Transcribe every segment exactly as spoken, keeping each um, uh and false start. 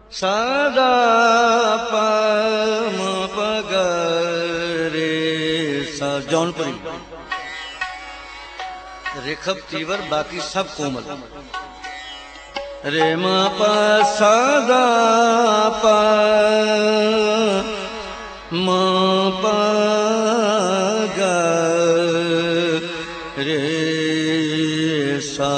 सदा पम पगरे सा जौनपुरी रेखब तीवर बाकी सब कोमल। रे म प सदा प म प ग रे सा।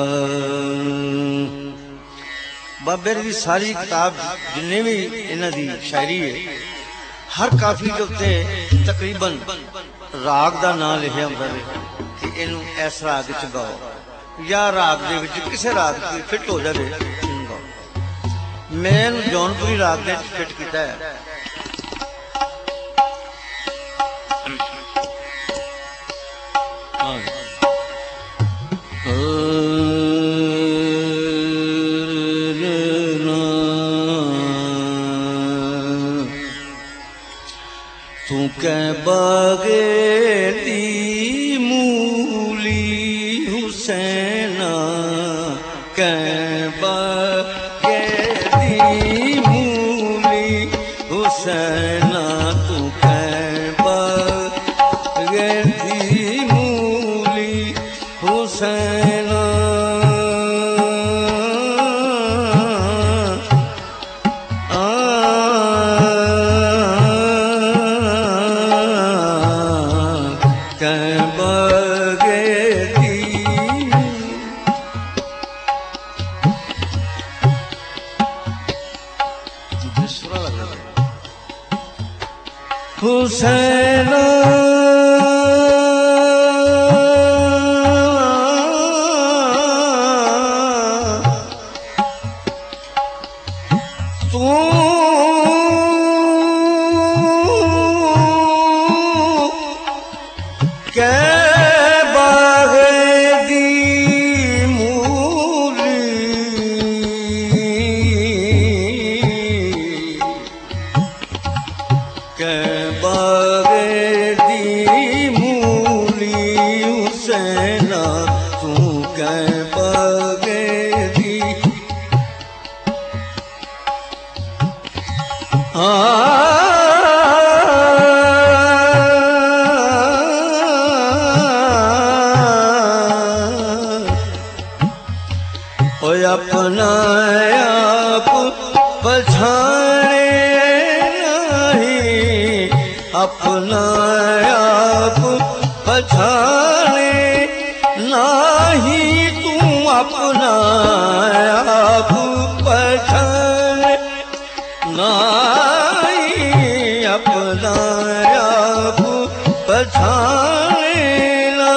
बाबर की सारी किताब जिन्हें भी इन्हों की शायरी है हर काफी के उत्ते तकरीबन राग का नाम लिखा होता है कि इनू इस राग च गाओ या राग दे विच किसी राग की फिट हो जाए गाओ। मैं जौनपुरी राग दे फिट किया है। तू कै बगेती मूली हुसैना कै बगेती मूली हुसैना तू कै बगेती मूली हुसैना। हुसैना तू कै बागेदी मूली कै बगेदी मूली हुसैना तू कै बगेदी। ओए अपना आप पछाने नहीं अपना आप पछाने नहीं तू अपना आप पछाने नहीं अपना आप पछाने ना।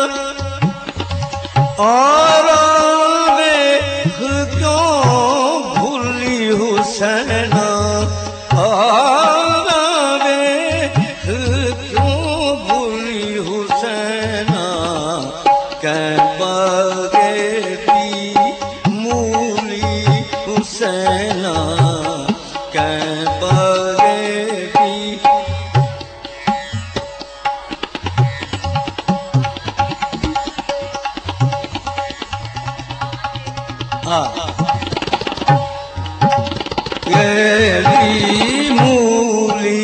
और देख क्यों भूली हुसैना कै बगेती मूली हुसैना कै बगेती। हाँ मूली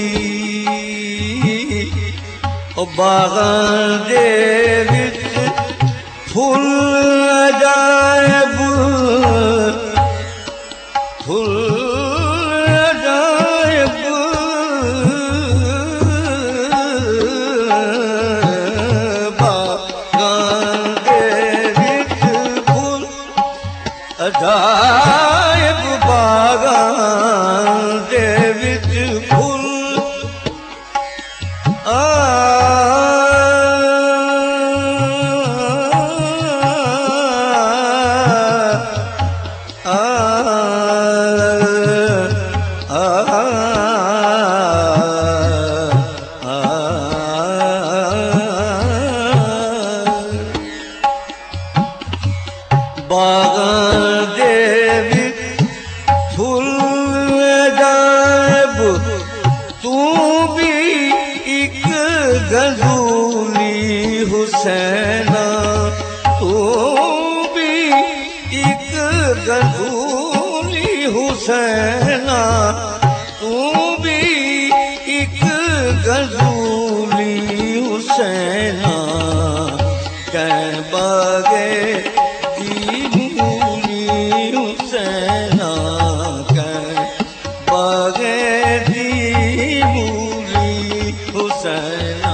ओ बागान दे विच फुल अजायब फुल अजायब बागान दे विच फुल अजायब बागान दे विच फुल आ हुसैना तू भी एक गजूली हुसैना कह बागे दी मूली हुसैना कह बागे दी मूली हुसैना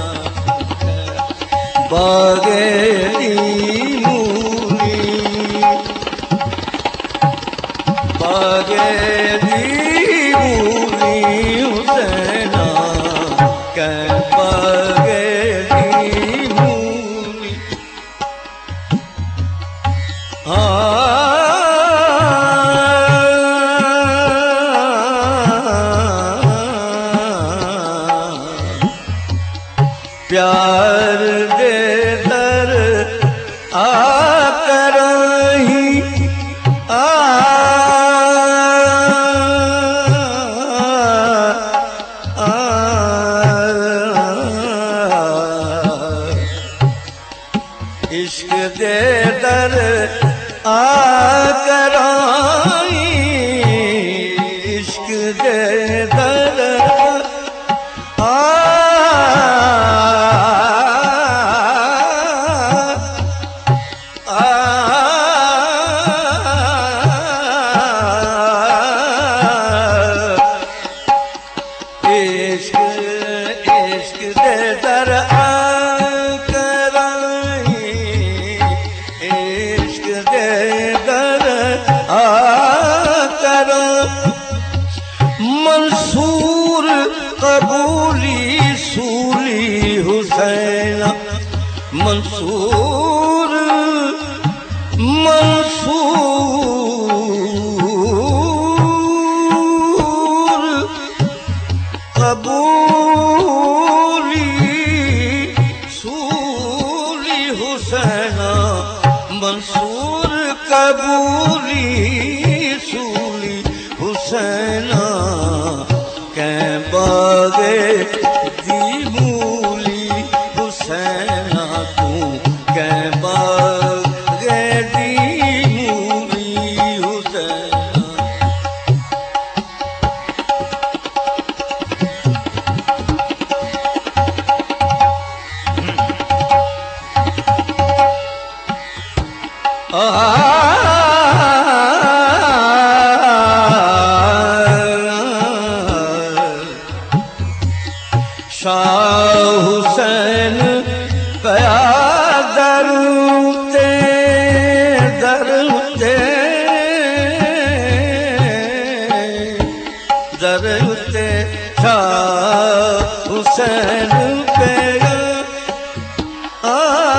बागे दी मूली बागे दी मूली हुसैना कह बागे दी मूली प्यार दे दर आकर ही आ इश्क दे दर आकर इश्क दे दर आ मंसूर कबूली सूली हुसैना मंसूर मंसूर कबूली सूली हुसैना मंसूर कबूली सूली हुसैना कै बागे दी मूली हुसैना तू कै बागे दी मूली हुसैना शाह हुसैन पया दरुते दरुते दरुते शाह हुसैन पया आ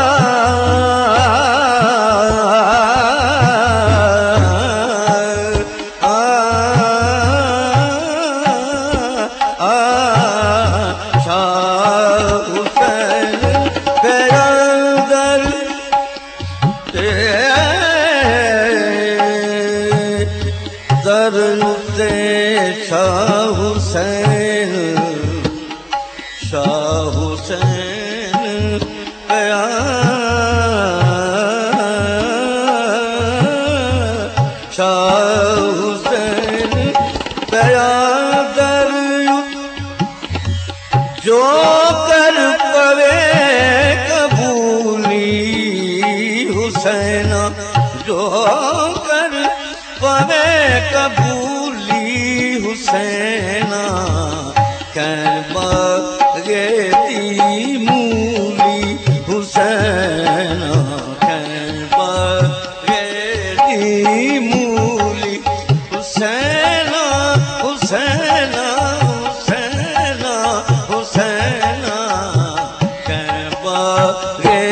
दरुते शाह हुसैन शाह हुसैन पया शाह हुसैन पया दरु जो कर पवे कबूली हुसैना जो कर पवे कबूली हुसैना कह बागे दी मूली हुसैना कह बागे दी मूली हुसैना हुसैना हुसैना हुसैना कह बागे